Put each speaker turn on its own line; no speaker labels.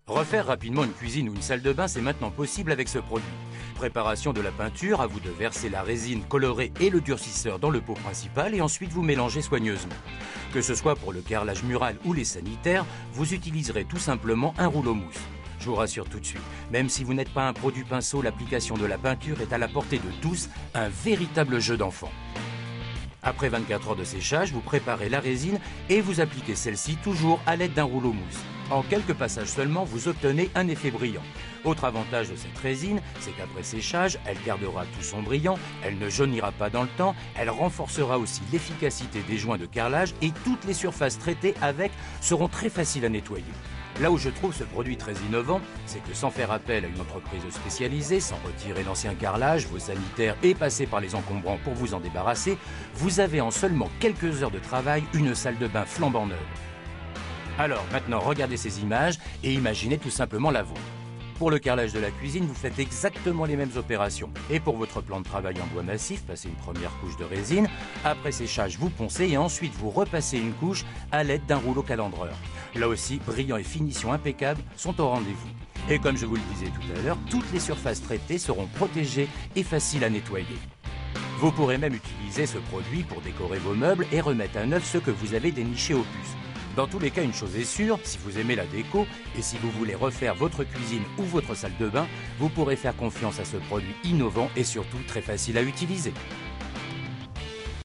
Refaire rapidement une cuisine ou une salle de bain, c'est maintenant possible avec ce produit. Préparation de la peinture, à vous de verser la résine colorée et le durcisseur dans le pot principal et ensuite vous mélangez soigneusement. Que ce soit pour le carrelage mural ou les sanitaires, vous utiliserez tout simplement un rouleau mousse. Je vous rassure tout de suite, même si vous n'êtes pas un pro du pinceau, l'application de la peinture est à la portée de tous, un véritable jeu d'enfant. Après 24 heures de séchage, vous préparez la résine et vous appliquez celle-ci toujours à l'aide d'un rouleau mousse. En quelques passages seulement, vous obtenez un effet brillant. Autre avantage de cette résine, c'est qu'après séchage, elle gardera tout son brillant, elle ne jaunira pas dans le temps, elle renforcera aussi l'efficacité des joints de carrelage et toutes les surfaces traitées avec seront très faciles à nettoyer. Là où je trouve ce produit très innovant, c'est que sans faire appel à une entreprise spécialisée, sans retirer l'ancien carrelage, vos sanitaires et passer par les encombrants pour vous en débarrasser, vous avez en seulement quelques heures de travail une salle de bain flambant neuve. Alors maintenant, regardez ces images et imaginez tout simplement la vôtre. Pour le carrelage de la cuisine, vous faites exactement les mêmes opérations. Et pour votre plan de travail en bois massif, passez une première couche de résine. Après séchage, vous poncez et ensuite vous repassez une couche à l'aide d'un rouleau calandreur. Là aussi, brillant et finition impeccable sont au rendez-vous. Et comme je vous le disais tout à l'heure, toutes les surfaces traitées seront protégées et faciles à nettoyer. Vous pourrez même utiliser ce produit pour décorer vos meubles et remettre à neuf ceux que vous avez dénichés au puces. Dans tous les cas, une chose est sûre, si vous aimez la déco et si vous voulez refaire votre cuisine ou votre salle de bain, vous pourrez faire confiance à ce produit innovant et surtout très facile à utiliser.